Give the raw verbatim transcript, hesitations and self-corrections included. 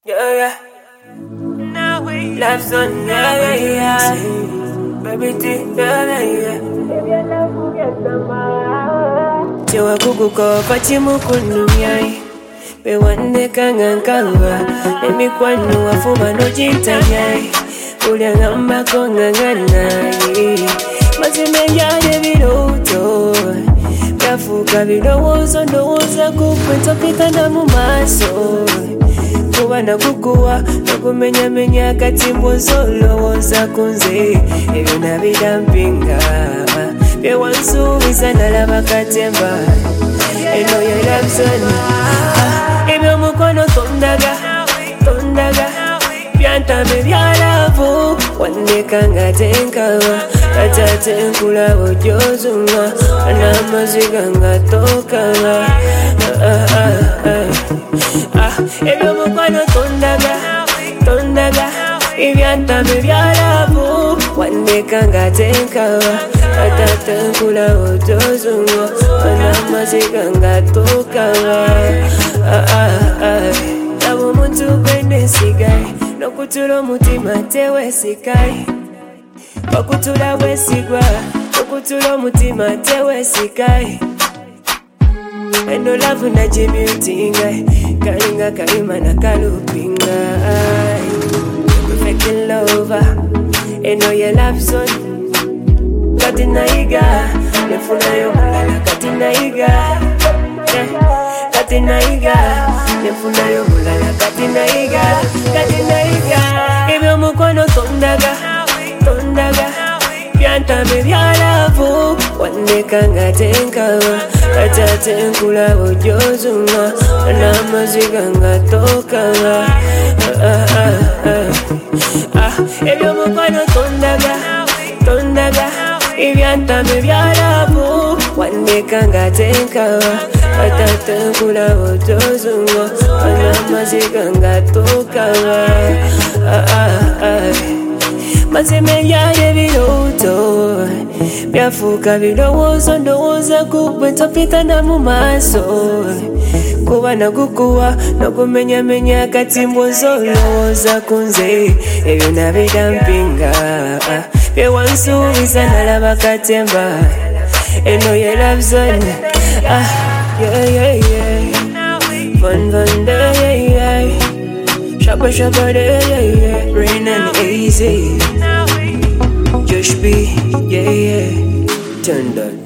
Yeah, yeah. Life's on, yeah, yeah, yeah. Baby, T, yeah, yeah, yeah. Chewa kukuko pachimu kunumyai. Be wande kangan kanga. Emi kwanu wafuma no jintanyai. Ulia ngamba konganganai. Mazime yade viroto. Kafuka virowozo ndowoza kukwento pita na mumaso. Kuba na kukuwa nakumenya menya kati mbozolowoza kunze ebyo nabidampinga bye wansuubiza nalaba katemba eno ye love zone ebyo mukono tondaga tondaga byantame byalavu wandeka nga tenkawa katate nkulaba ojozunga n'amaziga nga tokawa ebyo mukwano tondaga tondaga ebyantame byalavu wandeka nga tenkawa katate nkulaba ojozunga n'amaziga nga tokawa laba omuntu gwenesigaye nokutula omutima tewesigaye okutula bwesigwa okutula omutima tewesigaye eno lavu nagimutinga kalinga kalima nakalupinga perfect lover eno ye love zone kati nayiga nefunayo mulala kati nayiga kati nayiga nefunayo mulala kati nayiga kati nayiga ebyo mukono tondaga tondaga byantame byalavu wandeka nga tenkawa katate nkulaba ojozunga n'amaziga nga tokawa ebyo mukono tondaga tondaga ebyantame byalavu wandeka nga tenkawa katate nkulaba ojozunga n'amaziga nga tokawa mazime yaye biroto byafuuka birowoozo ndowooza kugwe topita na mu maaso kuba nagukuwa nokumenyamenya kati mbwozolowooza kunze ebyo nabidampinga bye wansuubiza nalaba katemba eno ye love zone yeah, yeah, yeah. Fun, fun, yeah, yeah. Shabba shabba yeah, yeah. Rain and easy. Just be, yeah, yeah. Turn that.